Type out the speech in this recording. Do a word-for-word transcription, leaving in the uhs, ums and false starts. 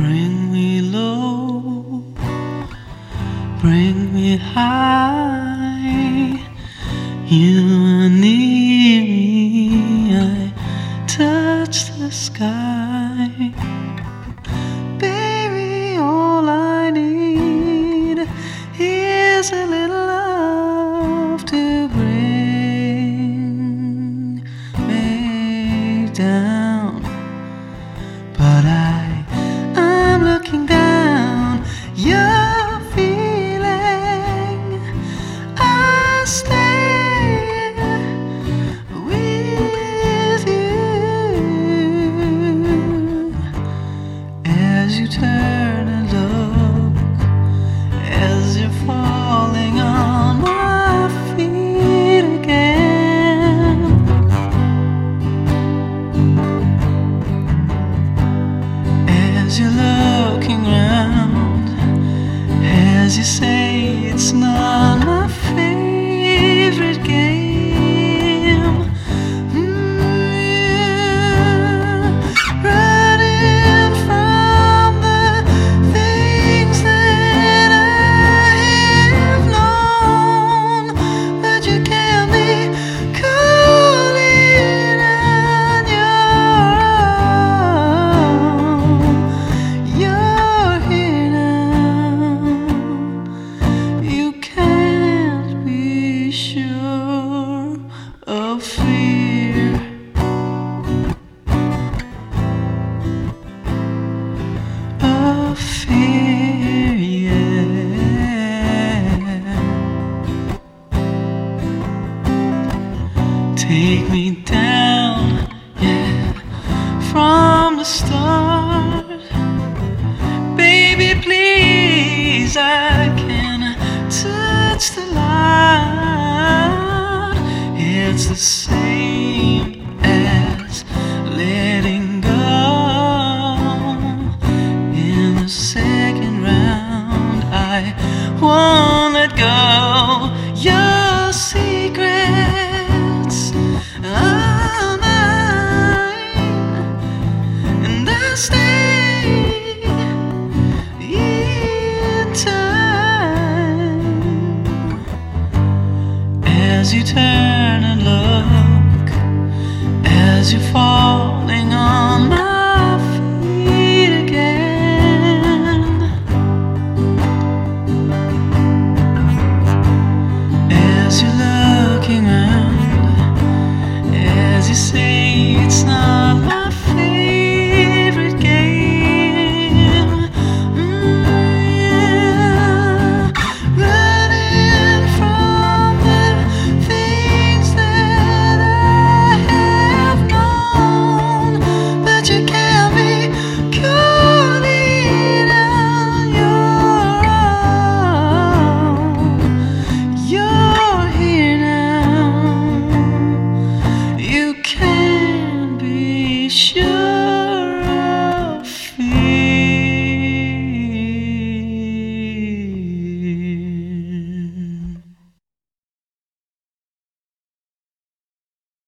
Bring me low, bring me high. You are near me, I touch the sky. Baby, all I need is a little love to bring me down. But I, I'm looking down, you're feeling, I stay with you. As you turn and look, as you're falling on my feet again, as you're looking round, as you say it's not my favorite game, mm, running from the things that I have known, but you can't be calling on your own. You're here now. You can't be sure of fear, of fear, yeah. Take me down, yeah, from the start. Baby, please, I can touch the light. It's the same as letting go. In the second round, I won't let go. Your secrets are mine, and I stay